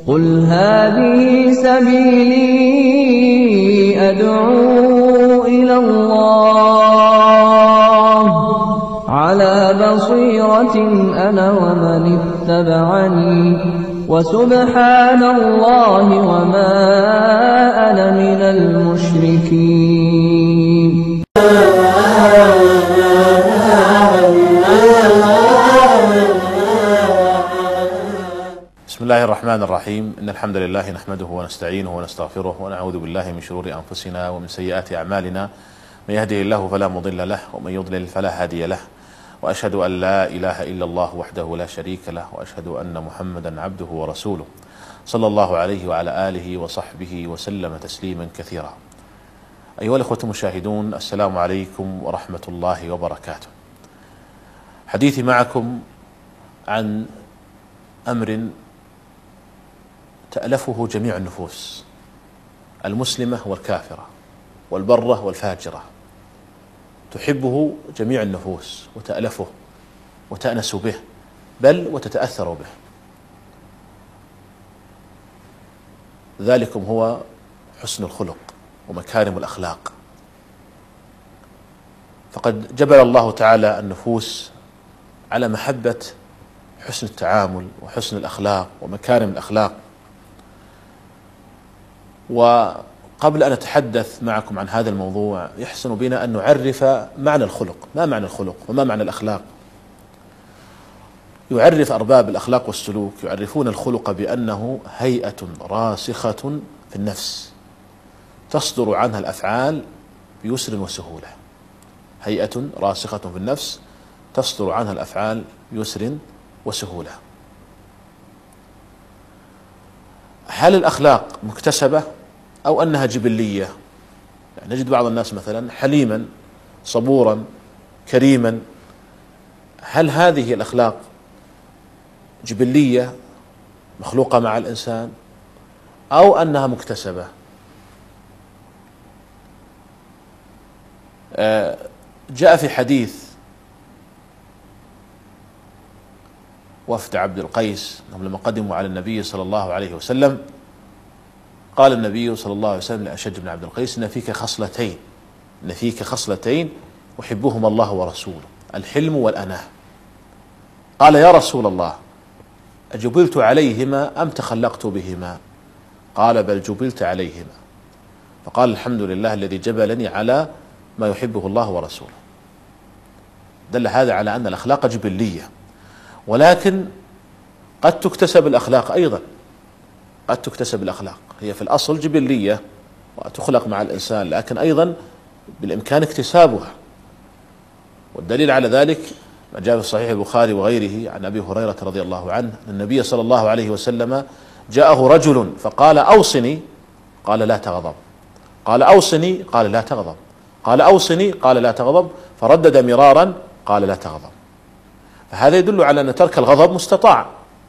قل هذه سبيلي أدعو إلى الله على بصيرة أنا ومن اتبعني وسبحان الله وما أنا من المشركين. بسم الله الرحمن الرحيم. إن الحمد لله نحمده ونستعينه ونستغفره ونعوذ بالله من شرور أنفسنا ومن سيئات أعمالنا، من يهده الله فلا مضل له ومن يضلل فلا هادي له، وأشهد أن لا إله إلا الله وحده لا شريك له، وأشهد أن محمدا عبده ورسوله صلى الله عليه وعلى آله وصحبه وسلم تسليما كثيرا. أيها الأخوة المشاهدون، السلام عليكم ورحمة الله وبركاته. حديثي معكم عن أمر تألفه جميع النفوس المسلمة والكافرة والبرة والفاجرة، تحبه جميع النفوس وتألفه وتأنس به، بل وتتأثر به. ذلكم هو حسن الخلق ومكارم الأخلاق. فقد جبل الله تعالى النفوس على محبة حسن التعامل وحسن الأخلاق ومكارم الأخلاق. وقبل أن أتحدث معكم عن هذا الموضوع، يحسن بنا أن نعرف معنى الخلق. ما معنى الخلق وما معنى الأخلاق؟ يعرف أرباب الأخلاق والسلوك يعرفون الخلق بأنه هيئة راسخة في النفس تصدر عنها الأفعال بيسر وسهولة. هيئة راسخة في النفس تصدر عنها الأفعال بيسر وسهولة. هل الأخلاق مكتسبة أو أنها جبلية؟ يعني نجد بعض الناس مثلا حليما صبورا كريما. هل هذه الأخلاق جبلية مخلوقة مع الإنسان أو أنها مكتسبة؟ جاء في حديث وفد عبد القيس أنهم لما قدموا على النبي صلى الله عليه وسلم، قال النبي صلى الله عليه وسلم لأشج بن عبد القيس: إن فيك خصلتين أحبهما الله ورسوله، الحلم والأناة. قال: يا رسول الله، أجبلت عليهما أم تخلقت بهما؟ قال: بل جبلت عليهما. فقال: الحمد لله الذي جبلني على ما يحبه الله ورسوله. دل هذا على أن الأخلاق جبلية، ولكن قد تكتسب الأخلاق أيضا. قد تكتسب الأخلاق، هي في الأصل جبلية وتخلق مع الإنسان، لكن أيضا بالإمكان اكتسابها. والدليل على ذلك ما جاء في صحيح البخاري وغيره عن أبي هريرة رضي الله عنه أن النبي صلى الله عليه وسلم جاءه رجل فقال: أوصني. قال: لا تغضب. قال: أوصني. قال: لا تغضب. قال: أوصني. قال: لا تغضب. فردد مرارا قال: لا تغضب. فهذا يدل على أن ترك الغضب مستطاع،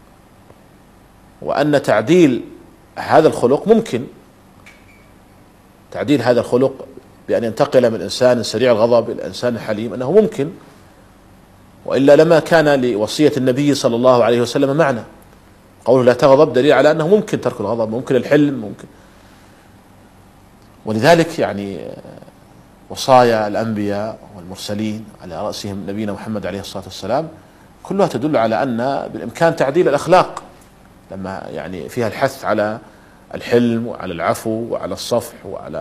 وأن تعديل هذا الخلق ممكن. تعديل هذا الخلق بأن ينتقل من إنسان سريع الغضب إلى إنسان حليم أنه ممكن، وإلا لما كان لوصية النبي صلى الله عليه وسلم معنى. قوله لا تغضب دليل على أنه ممكن ترك الغضب، ممكن الحلم، ممكن. ولذلك يعني وصايا الأنبياء والمرسلين على رأسهم نبينا محمد عليه الصلاة والسلام كلها تدل على أن بالإمكان تعديل الأخلاق، لما يعني فيها الحث على الحلم وعلى العفو وعلى الصفح وعلى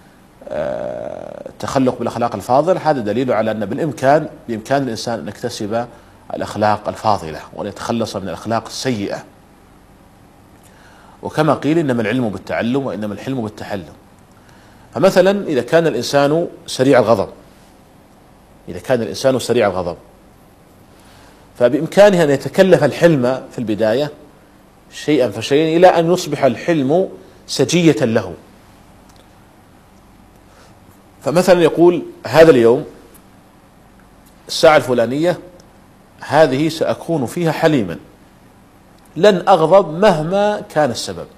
التخلق بالأخلاق الفاضلة. هذا دليل على أن بإمكان الإنسان أن يكتسب الأخلاق الفاضلة وأن يتخلص من الأخلاق السيئة. وكما قيل: إنما العلم بالتعلم وإنما الحلم بالتحلم. فمثلا إذا كان الإنسان سريع الغضب، فبإمكانه أن يتكلف الحلم في البداية شيئا فشيئا إلى أن يصبح الحلم سجية له. فمثلا يقول: هذا اليوم الساعة الفلانية هذه سأكون فيها حليما، لن أغضب مهما كان السبب.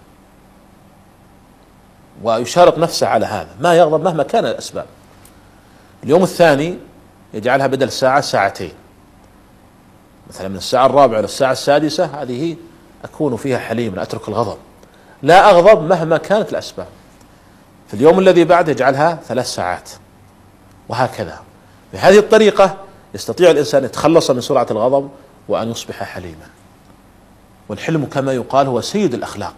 ويشارك نفسه على هذا، ما يغضب مهما كان الأسباب. اليوم الثاني يجعلها بدل ساعة ساعتين، مثلا من الساعة 4 إلى الساعة 6، هذه أكون فيها حليما، أترك الغضب، لا أغضب مهما كانت الأسباب. في اليوم الذي بعده يجعلها 3 ساعات، وهكذا. بهذه الطريقة يستطيع الإنسان يتخلص من سرعة الغضب وأن يصبح حليما. والحلم كما يقال هو سيد الأخلاق،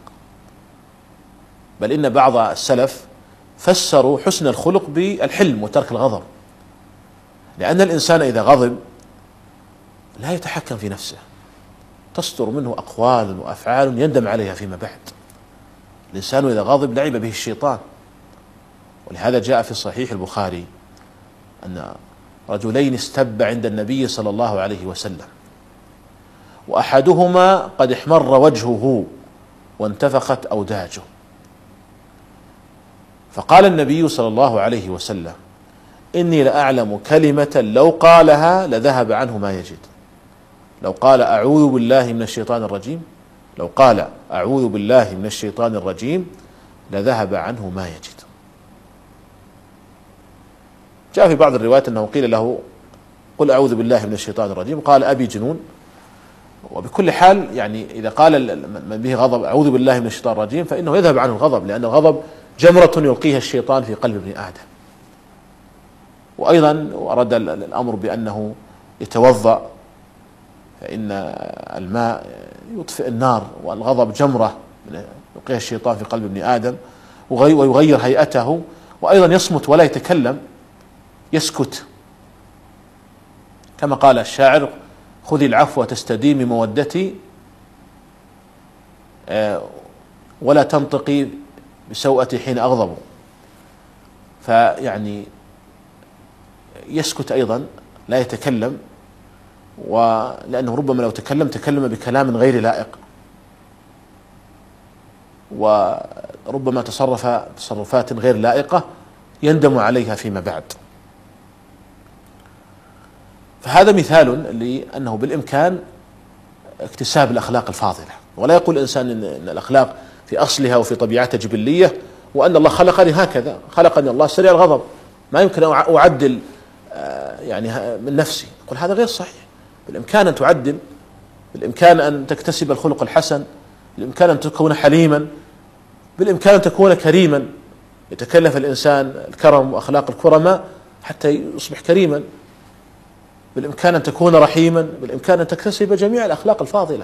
بل إن بعض السلف فسروا حسن الخلق بالحلم وترك الغضب، لأن الإنسان إذا غضب لا يتحكم في نفسه، تصدر منه أقوال وأفعال يندم عليها فيما بعد. الإنسان إذا غضب لعب به الشيطان، ولهذا جاء في صحيح البخاري أن رجلين استب عند النبي صلى الله عليه وسلم، وأحدهما قد احمر وجهه وانتفخت أوداجه، فقال النبي صلى الله عليه وسلم: إني لأعلم كلمة لو قالها لذهب عنه ما يجد. لو قال أعوذ بالله من الشيطان الرجيم، لو قال أعوذ بالله من الشيطان الرجيم لذهب عنه ما يجد. جاء في بعض الروايات أنه قيل له: قل أعوذ بالله من الشيطان الرجيم، قال: أبي جنون. وبكل حال يعني إذا قال من به غضب أعوذ بالله من الشيطان الرجيم فإنه يذهب عنه الغضب، لأن الغضب جمرة يلقيها الشيطان في قلب ابن آدم. وأيضا ورد الأمر بأنه يتوضأ، فإن الماء يطفئ النار، والغضب جمرة يلقيها الشيطان في قلب ابن آدم ويغير هيئته. وأيضا يصمت ولا يتكلم، يسكت، كما قال الشاعر: خذي العفو تستديمي مودتي ولا تنطقي بسوءتي حين أغضب. فيعني يسكت أيضا، لا يتكلم، ولأنه ربما لو تكلم بكلام غير لائق، وربما تصرف تصرفات غير لائقة يندم عليها فيما بعد. فهذا مثال لأنه بالإمكان اكتساب الأخلاق الفاضلة. ولا يقول الإنسان إن الأخلاق في أصلها وفي طبيعتها جبلية، وأن الله خلقني هكذا، خلقني الله سريع الغضب، ما يمكن أن أعدل يعني من نفسي. يقول هذا غير صحيح. بالإمكان أن تعدل، بالإمكان أن تكتسب الخلق الحسن، بالإمكان أن تكون حليما، بالإمكان أن تكون كريما. يتكلف الإنسان الكرم وأخلاق الكرماء حتى يصبح كريما. بالإمكان أن تكون رحيما، بالإمكان أن تكتسب جميع الأخلاق الفاضلة،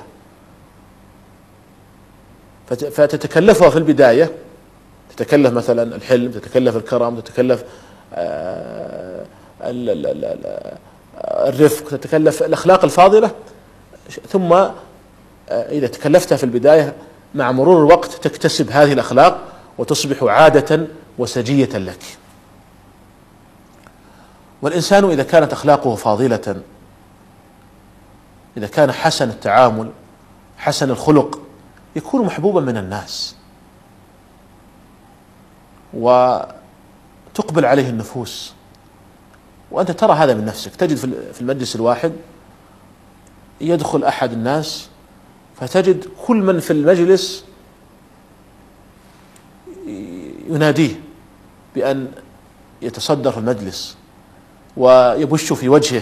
فتتكلفها في البداية. تتكلف مثلا الحلم، تتكلف الكرم، تتكلف الرفق، تتكلف الأخلاق الفاضلة. ثم إذا تكلفتها في البداية مع مرور الوقت تكتسب هذه الأخلاق وتصبح عادة وسجية لك. والإنسان إذا كانت أخلاقه فاضلة، إذا كان حسن التعامل حسن الخلق، يكون محبوبا من الناس وتقبل عليه النفوس. وأنت ترى هذا من نفسك. تجد في المجلس الواحد يدخل أحد الناس فتجد كل من في المجلس يناديه بأن يتصدر المجلس ويبش في وجهه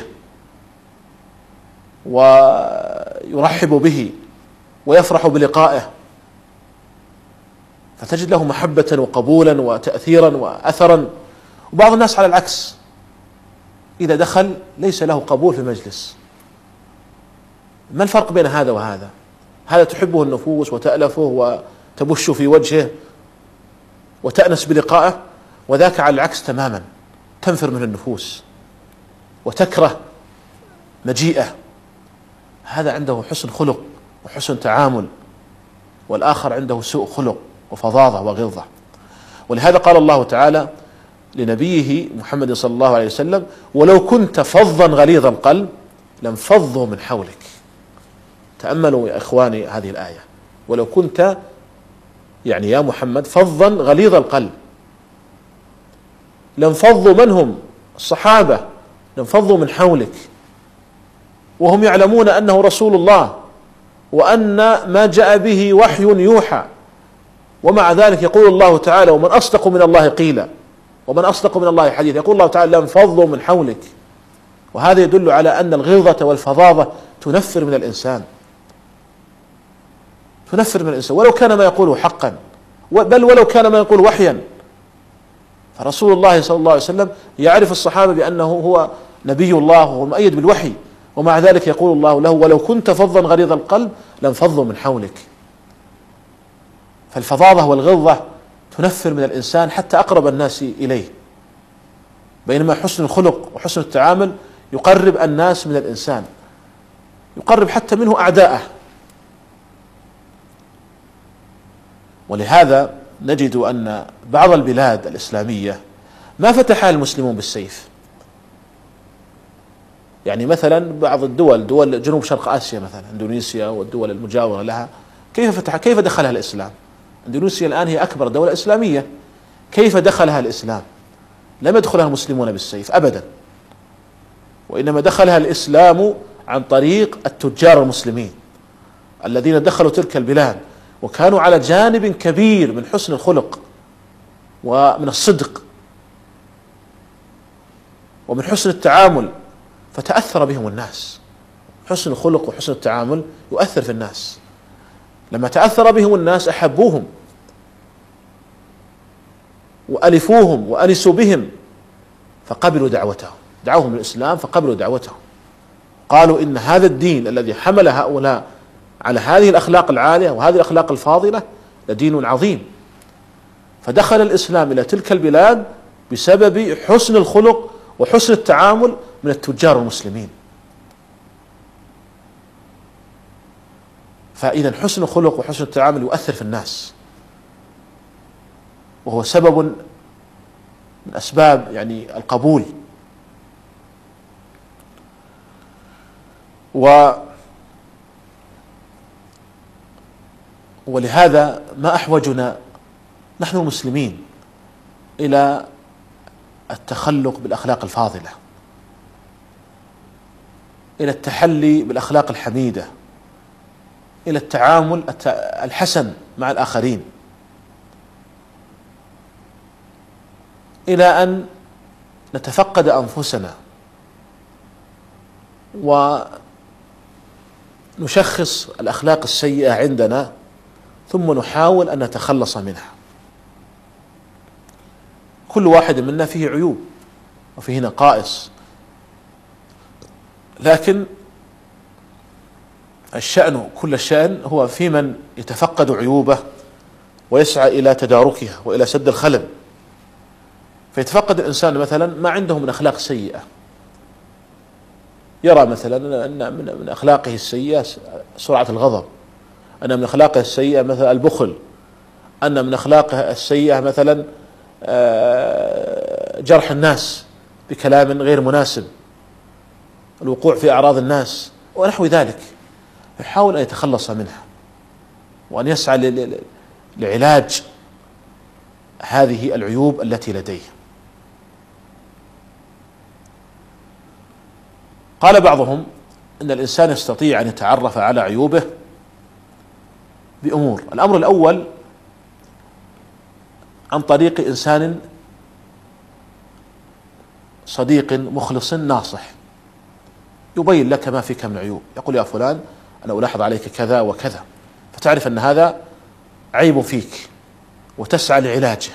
ويرحب به ويفرح بلقائه، فتجد له محبة وقبولا وتأثيرا وأثرا. وبعض الناس على العكس، إذا دخل ليس له قبول في المجلس. ما الفرق بين هذا وهذا؟ هذا تحبه النفوس وتألفه وتبش في وجهه وتأنس بلقائه، وذاك على العكس تماما، تنفر من النفوس وتكره مجيئه. هذا عنده حسن خلق وحسن تعامل، والآخر عنده سوء خلق وفظاظة وغلظة. ولهذا قال الله تعالى لنبيه محمد صلى الله عليه وسلم: ولو كنت فظا غليظ القلب لانفضوا من حولك. تأملوا يا إخواني هذه الآية: ولو كنت يعني يا محمد فظا غليظ القلب لانفضوا، من هم؟ الصحابة، لانفضوا من حولك، وهم يعلمون أنه رسول الله وأن ما جاء به وحي يوحى. ومع ذلك يقول الله تعالى: ومن أصدق من الله قيلا ومن أصدق من الله حديثا. يقول الله تعالى: لانفضوا من حولك. وهذا يدل على أن الغلظة والفظاظة تنفر من الإنسان. تنفر من الإنسان ولو كان ما يقوله حقا، بل ولو كان ما يقول وحيا. فرسول الله صلى الله عليه وسلم يعرف الصحابة بأنه هو نبي الله وهو مؤيد بالوحي، ومع ذلك يقول الله له: ولو كنت فظا غليظ القلب لانفضوا من حولك. فالفظاظة والغلظة تنفر من الإنسان حتى أقرب الناس إليه، بينما حسن الخلق وحسن التعامل يقرب الناس من الإنسان، يقرب حتى منه أعداءه. ولهذا نجد أن بعض البلاد الإسلامية ما فتحها المسلمون بالسيف. يعني مثلا بعض الدول، دول جنوب شرق آسيا مثلا إندونيسيا والدول المجاورة لها، كيف دخلها الإسلام؟ إندونيسيا الآن هي أكبر دولة إسلامية، كيف دخلها الإسلام؟ لم يدخلها المسلمون بالسيف أبدا، وإنما دخلها الإسلام عن طريق التجار المسلمين الذين دخلوا تلك البلاد، وكانوا على جانب كبير من حسن الخلق ومن الصدق ومن حسن التعامل، فتأثر بهم الناس. حسن الخلق وحسن التعامل يؤثر في الناس، لما تأثر بهم الناس أحبوهم وألفوهم وأنسوا بهم، فقبلوا دعوتهم، دعوهم الإسلام فقبلوا دعوتهم، قالوا إن هذا الدين الذي حمل هؤلاء على هذه الأخلاق العالية وهذه الأخلاق الفاضلة لدين عظيم. فدخل الإسلام إلى تلك البلاد بسبب حسن الخلق وحسن التعامل من التجار المسلمين. فإذا حسن الخلق وحسن التعامل يؤثر في الناس، وهو سبب من أسباب يعني القبول. ولهذا ما أحوجنا نحن المسلمين إلى التخلق بالأخلاق الفاضلة، إلى التحلي بالأخلاق الحميدة، إلى التعامل الحسن مع الآخرين، إلى أن نتفقد أنفسنا ونشخص الأخلاق السيئة عندنا ثم نحاول أن نتخلص منها. كل واحد منا فيه عيوب وفيه نقائص، لكن كل الشأن هو في من يتفقد عيوبه ويسعى إلى تداركها وإلى سد الخلل. فيتفقد الإنسان مثلا ما عنده من أخلاق سيئة، يرى مثلا أن من أخلاقه السيئة سرعة الغضب، أن من أخلاقه السيئة مثلا البخل، أن من أخلاقه السيئة مثلا جرح الناس بكلام غير مناسب، الوقوع في أعراض الناس ونحو ذلك. يحاول أن يتخلص منها وأن يسعى لعلاج هذه العيوب التي لديه. قال بعضهم أن الإنسان يستطيع أن يتعرف على عيوبه بأمور. الأمر الأول عن طريق إنسان صديق مخلص ناصح يبين لك ما فيك من عيوب، يقول: يا فلان أنا ألاحظ عليك كذا وكذا، فتعرف أن هذا عيب فيك وتسعى لعلاجه.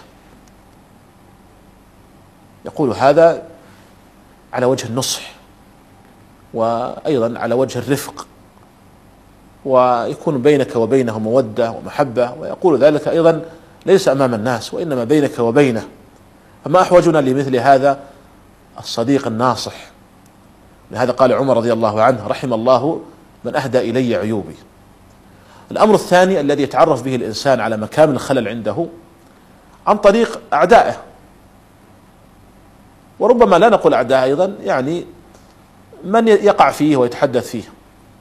يقول هذا على وجه النصح وأيضا على وجه الرفق، ويكون بينك وبينه مودة ومحبة، ويقول ذلك أيضا ليس أمام الناس وإنما بينك وبينه. فما أحوجنا لمثل هذا الصديق الناصح. لهذا قال عمر رضي الله عنه: رحم الله من أهدى إلي عيوبي. الأمر الثاني الذي يتعرف به الإنسان على مكامن الخلل عنده عن طريق أعدائه، وربما لا نقول أعداء أيضا، يعني من يقع فيه ويتحدث فيه.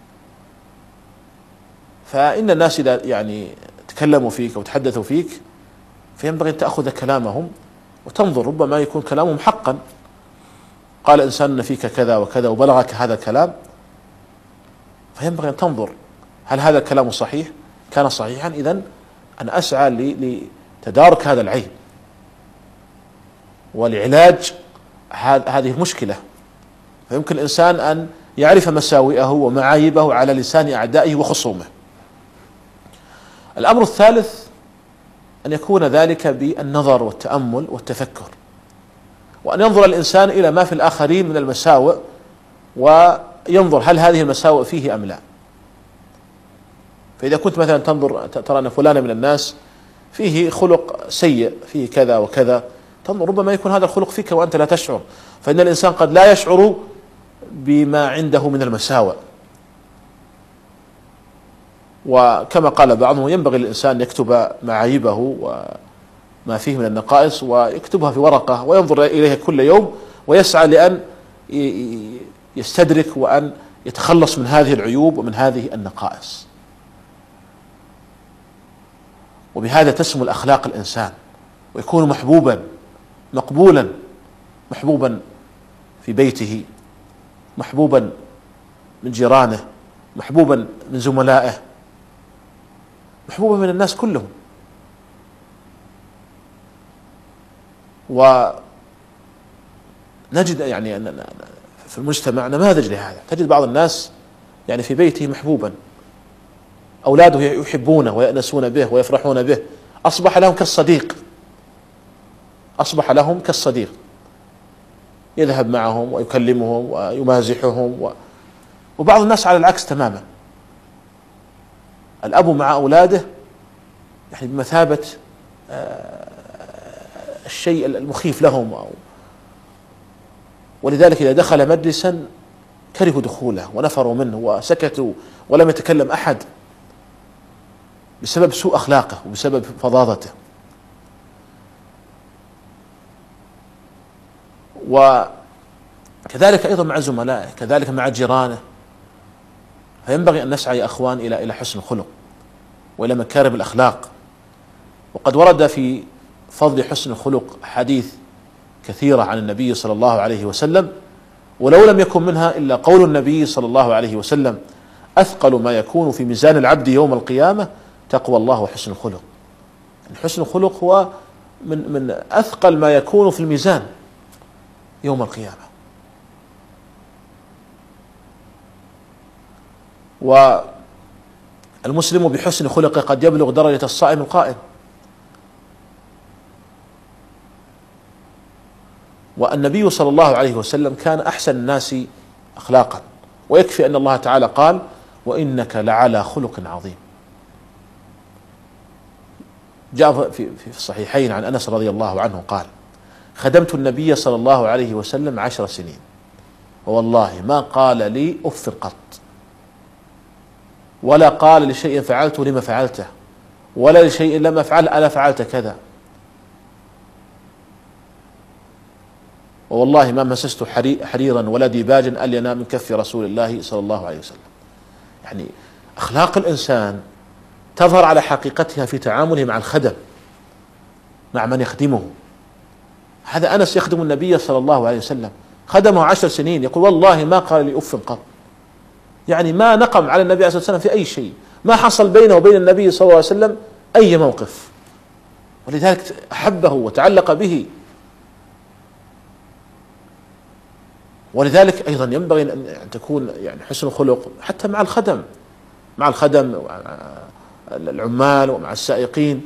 فإن الناس إذا يعني تكلموا فيك أو تحدثوا فيك فينبغي أن تأخذ كلامهم وتنظر، ربما يكون كلامهم حقا. قال إنسان أن فيك كذا وكذا وبلغك هذا الكلام، فينبغي أن تنظر هل هذا الكلام صحيح؟ كان صحيحا إذن أنا أسعى لتدارك هذا العيب ولعلاج هذه المشكلة. فيمكن الإنسان أن يعرف مساوئه ومعايبه على لسان أعدائه وخصومه. الأمر الثالث أن يكون ذلك بالنظر والتأمل والتفكر، وأن ينظر الإنسان إلى ما في الآخرين من المساوئ وينظر هل هذه المساوئ فيه أم لا. فإذا كنت مثلا تنظر ترى أن فلانا من الناس فيه خلق سيء، فيه كذا وكذا، تنظر ربما يكون هذا الخلق فيك وأنت لا تشعر، فإن الإنسان قد لا يشعر بما عنده من المساوئ. وكما قال بعضهم ينبغي للإنسان أن يكتب معايبه وما فيه من النقائص ويكتبها في ورقة وينظر إليها كل يوم ويسعى لأن يستدرك وأن يتخلص من هذه العيوب ومن هذه النقائص. وبهذا تسمو الأخلاق الإنسان ويكون محبوبا مقبولا، محبوبا في بيته، محبوبا من جيرانه، محبوبا من زملائه، محبوبا من الناس كلهم. ونجد يعني أن في المجتمع نماذج لهذا، تجد بعض الناس يعني في بيته محبوبا، أولاده يحبونه ويأنسون به ويفرحون به، أصبح لهم كالصديق، أصبح لهم كالصديق، يذهب معهم ويكلمهم ويمازحهم وبعض الناس على العكس تماما، الأب مع أولاده يعني بمثابة الشيء المخيف لهم، ولذلك إذا دخل مجلسا كرهوا دخوله ونفروا منه وسكتوا ولم يتكلم أحد بسبب سوء أخلاقه وبسبب فظاظته. وكذلك أيضا مع زملائه، كذلك مع جيرانه. فينبغي أن نسعى يا أخوان إلى حسن الخلق وإلى مكارم الأخلاق. وقد ورد في فضل حسن الخلق حديث كثيرة عن النبي صلى الله عليه وسلم، ولو لم يكن منها إلا قول النبي صلى الله عليه وسلم: أثقل ما يكون في ميزان العبد يوم القيامة تقوى الله وحسن الخلق. يعني حسن الخلق هو من أثقل ما يكون في الميزان يوم القيامة. والمسلم بحسن خلقه قد يبلغ درجة الصائم القائم. والنبي صلى الله عليه وسلم كان أحسن الناس أخلاقا، ويكفي أن الله تعالى قال: وإنك لعلى خلق عظيم. جاء في الصحيحين عن أنس رضي الله عنه قال: خدمت النبي صلى الله عليه وسلم 10 سنين ووالله ما قال لي أف قط، ولا قال لشيء فعلته لما فعلته، ولا لشيء لم أفعل ألا فعلت كذا، ووالله ما مسست حريرا ولا ديباجا ألين من كف رسول الله صلى الله عليه وسلم. يعني أخلاق الإنسان تظهر على حقيقتها في تعامله مع الخدم، مع من يخدمه. هذا أنس يخدم النبي صلى الله عليه وسلم، خدمه 10 سنين، يقول: والله ما قال لي أف قط. يعني ما نقم على النبي صلى الله عليه وسلم في أي شيء، ما حصل بينه وبين النبي صلى الله عليه وسلم أي موقف، ولذلك أحبه وتعلق به. ولذلك أيضا ينبغي أن تكون يعني حسن الخلق حتى مع الخدم، مع الخدم ومع العمال ومع السائقين.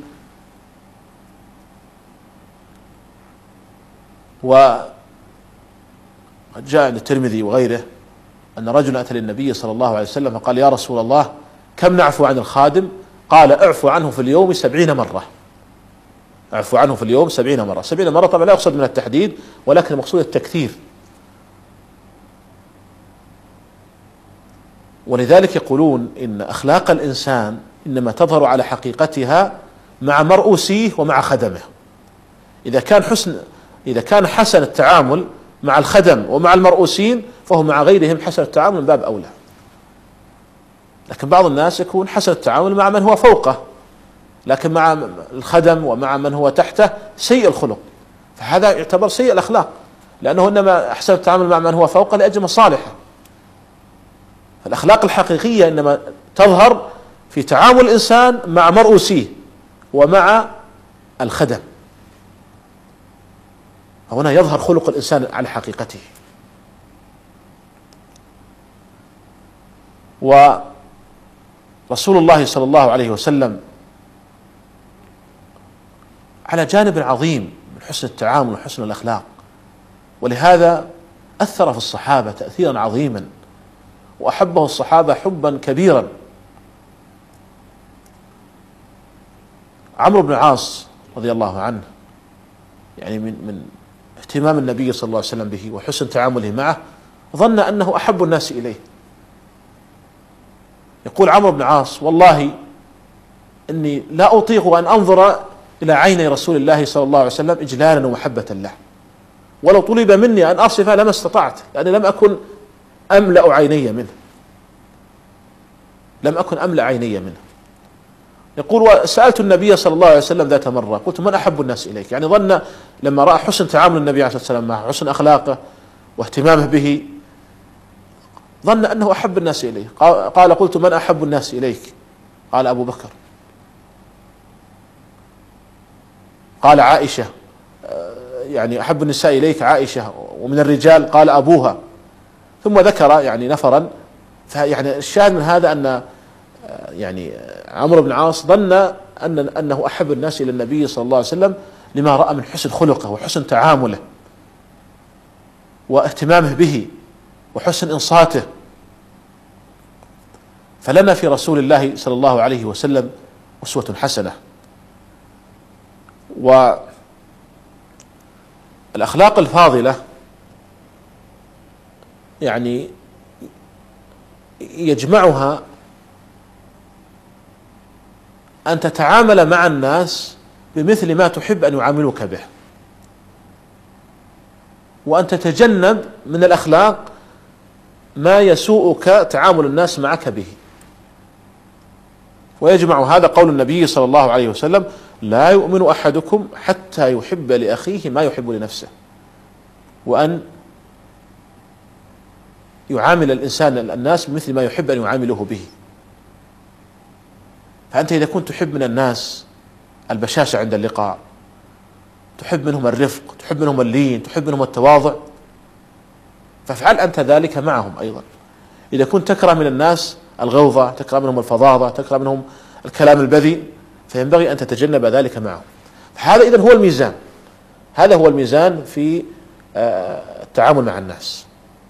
وقد جاء عند الترمذي وغيره أن رجلا أتى للنبي صلى الله عليه وسلم فقال: يا رسول الله كم نعفو عن الخادم؟ قال: اعفو عنه في اليوم 70 مرة. اعفو عنه في اليوم 70 مرة. 70 مرة طبعا لا يقصد من التحديد، ولكن المقصود التكثير. ولذلك يقولون إن أخلاق الإنسان إنما تظهر على حقيقتها مع مرؤوسيه ومع خدمه. إذا كان حسن التعامل مع الخدم ومع المرؤوسين فهو مع غيرهم حسن التعامل من باب أولى. لكن بعض الناس يكون حسن التعامل مع من هو فوقه، لكن مع الخدم ومع من هو تحته سيء الخلق، فهذا يعتبر سيء الأخلاق، لأنه إنما أحسن التعامل مع من هو فوقه لأجل مصالحه. الأخلاق الحقيقية إنما تظهر في تعامل الإنسان مع مرؤوسيه ومع الخدم، هنا يظهر خلق الإنسان على حقيقته. ورسول الله صلى الله عليه وسلم على جانب عظيم من حسن التعامل وحسن الأخلاق، ولهذا أثر في الصحابة تأثيرا عظيما وأحبه الصحابة حبا كبيرا. عمرو بن العاص رضي الله عنه يعني من اهتمام النبي صلى الله عليه وسلم به وحسن تعامله معه ظن أنه أحب الناس إليه. يقول عمرو بن العاص: والله إني لا أطيق أن أنظر إلى عيني رسول الله صلى الله عليه وسلم إجلالا ومحبة له، ولو طلب مني أن أصف لما استطعت، لأني لم أكن أملأ عيني منه، لم أكن أملأ عيني منه. يقول: وسألت النبي صلى الله عليه وسلم ذات مرة قلت: من أحب الناس إليك؟ يعني ظن لما رأى حسن تعامل النبي عليه الصلاة والسلام معه، حسن أخلاقه واهتمامه به، ظن أنه أحب الناس إليه. قال: قلت: من أحب الناس إليك؟ قال: أبو بكر. قال: عائشة. يعني أحب النساء إليك عائشة، ومن الرجال قال: أبوها. ثم ذكر يعني نفرا. فيعني الشاهد من هذا أن يعني عمرو بن العاص ظن أنه أحب الناس إلى النبي صلى الله عليه وسلم لما رأى من حسن خلقه وحسن تعامله واهتمامه به وحسن إنصاته. فلنا في رسول الله صلى الله عليه وسلم أسوة حسنة. والأخلاق الفاضلة يعني يجمعها أن تتعامل مع الناس بمثل ما تحب أن يعاملوك به، وأن تتجنب من الأخلاق ما يسوءك تعامل الناس معك به. ويجمع هذا قول النبي صلى الله عليه وسلم: لا يؤمن أحدكم حتى يحب لأخيه ما يحب لنفسه. وأن يعامل الإنسان الناس بمثل ما يحب أن يعامله به. فأنت إذا كنت تحب من الناس البشاشة عند اللقاء، تحب منهم الرفق، تحب منهم اللين، تحب منهم التواضع، فافعل أنت ذلك معهم أيضا. إذا كنت تكره من الناس الغوظة، تكره منهم الفظاظة، تكره منهم الكلام البذيء، فينبغي أن تتجنب ذلك معهم. هذا إذن هو الميزان، هذا هو الميزان في التعامل مع الناس،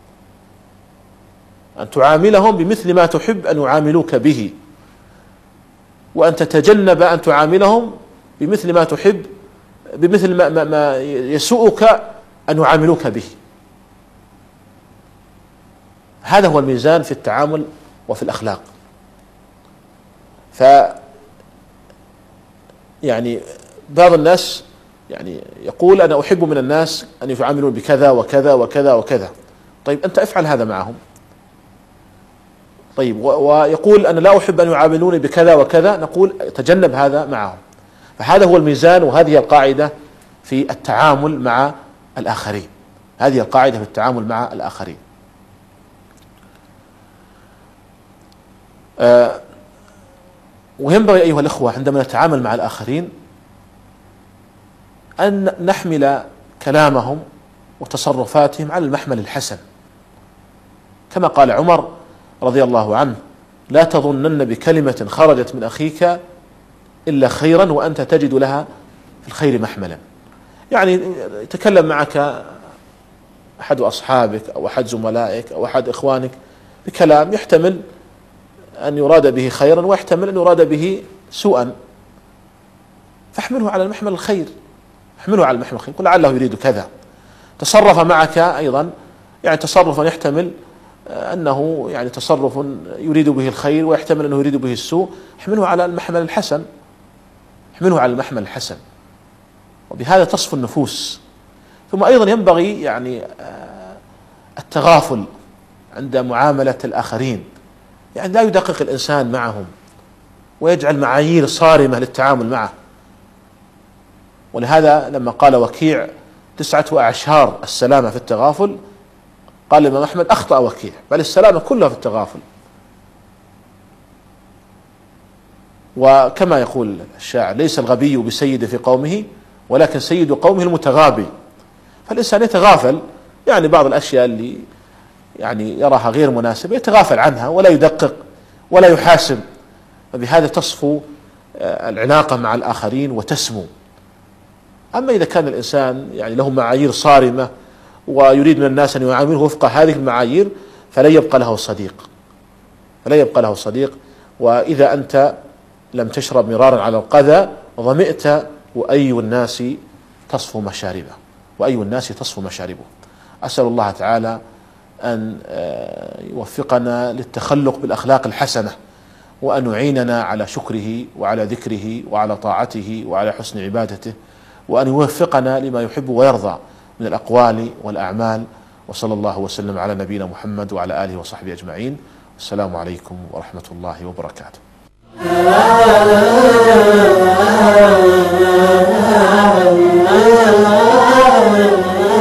أن تعاملهم بمثل ما تحب أن يعاملوك به، وأن تتجنب أن تعاملهم بمثل ما تحب، بمثل ما يسوءك أن يعاملوك به. هذا هو الميزان في التعامل وفي الأخلاق. يعني بعض الناس يعني يقول: أنا أحب من الناس أن يعاملون بكذا وكذا وكذا وكذا. طيب أنت افعل هذا معهم. طيب ويقول: أنا لا أحب أن يعاملوني بكذا وكذا، نقول: تجنب هذا معهم. فهذا هو الميزان، وهذه القاعدة في التعامل مع الآخرين، هذه القاعدة في التعامل مع الآخرين. وينبغي أيها الأخوة عندما نتعامل مع الآخرين أن نحمل كلامهم وتصرفاتهم على المحمل الحسن، كما قال عمر رضي الله عنه: لا تظنن بكلمة خرجت من أخيك إلا خيرا وأنت تجد لها في الخير محملا. يعني يتكلم معك أحد أصحابك أو أحد زملائك أو أحد إخوانك بكلام يحتمل أن يراد به خيرا ويحتمل أن يراد به سوءا، فاحمله على المحمل الخير، احمله على المحمل الخير، قل لعله يريد كذا. تصرف معك أيضا يعني تصرفا يحتمل أنه يعني تصرف يريد به الخير ويحتمل أنه يريد به السوء، احمله على المحمل الحسن، احمله على المحمل الحسن، وبهذا تصفو النفوس. ثم أيضا ينبغي يعني التغافل عند معاملة الآخرين، يعني لا يدقق الإنسان معهم ويجعل معايير صارمة للتعامل معه. ولهذا لما قال وكيع 9 أعشار السلامة في التغافل، قال الإمام أحمد: أخطأ وكيع، بل السلامة كلها في التغافل. وكما يقول الشاعر: ليس الغبي بسيد في قومه ولكن سيد قومه المتغابي. فالإنسان يتغافل، يعني بعض الأشياء اللي يعني يراها غير مناسبة يتغافل عنها ولا يدقق ولا يحاسب، وبهذا تصفو العلاقة مع الآخرين وتسمو. أما إذا كان الإنسان يعني له معايير صارمة ويريد من الناس أن يعامله وفق هذه المعايير فلن يبقى له صديق، فلن يبقى له صديق. وإذا أنت لم تشرب مرارا على القذى ظمئت وأي الناس تصفو مشاربه، وأي الناس تصفو مشاربه. أسأل الله تعالى أن يوفقنا للتخلق بالأخلاق الحسنة، وأن يعيننا على شكره وعلى ذكره وعلى طاعته وعلى حسن عبادته، وأن يوفقنا لما يحب ويرضى من الأقوال والأعمال. وصلى الله وسلم على نبينا محمد وعلى آله وصحبه أجمعين. السلام عليكم ورحمة الله وبركاته.